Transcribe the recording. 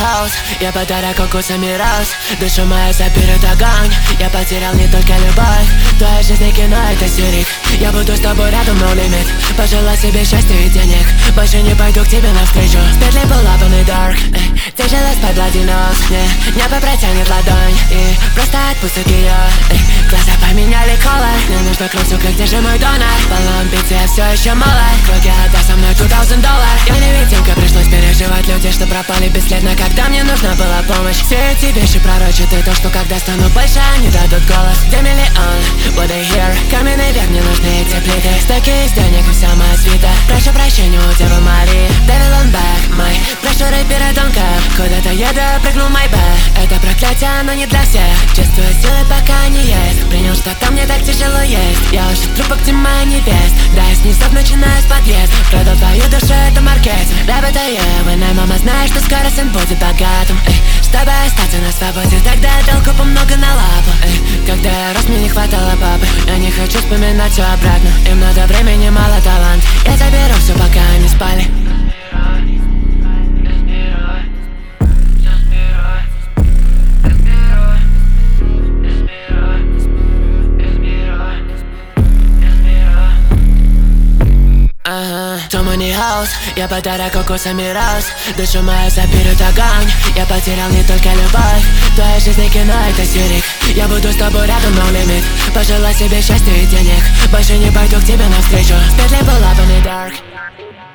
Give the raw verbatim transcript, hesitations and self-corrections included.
хаос, я подарок укусами роз. Душа моя заберет огонь, я потерял не только любовь. Твоя жизнь кино, это сюрик. Я буду с тобой рядом, no limit. Пожелай себе счастья и денег. Больше не пойду к тебе навстречу. С петлей был up in the dark. Тяжелость под ладинок. Не, небо протянет ладонь и просто отпустит ее. Глаза поменяли колор. Мне нужно кровь, сука, где же мой донор? Полно амбиций, я все еще молод. Круги отдай со мной two thousand долларов. Я не видимка, пришлось переживать людей, что пропали бесследно, когда мне нужна была помощь. Все эти вещи пророчат и то, что когда стану больше, они дадут голос. Где миллион? What they hear? Каменный век, мне нужны эти плиты. Стаки из денег и вся моя свита. Прошу прощения у Девы Марии. Devil on back, мой. Прошу рэпера Донка. Куда-то еду, прыгнул мой бэк. Это проклятие, но не для всех. Чувствую силы, пока не есть. Принял, что там мне так тяжело есть. Я уже трупок, где моя невест. Да, я снизу начинаю с подъезд. Продал твою душу, это маркетинг. Рэп это я, война, мама знает, что скоро сын будет богатым. Эй, чтобы остаться на свободе, тогда я дал купу много на лапу. Эй, когда я рос, мне не хватало папы. Я не хочу вспоминать все обратно. Им надо времени, мало талант. Я заберу все, пока они спали. Ага, туманный хаос, я подарок укусами роз. Душу мою заберет огонь, я потерял не только любовь. Твоя жизнь кино, это сюрик. Я буду с тобой рядом, no limit. Пожелай себе счастья и денег. Больше не пойду к тебе навстречу. С петлей был up in the dark.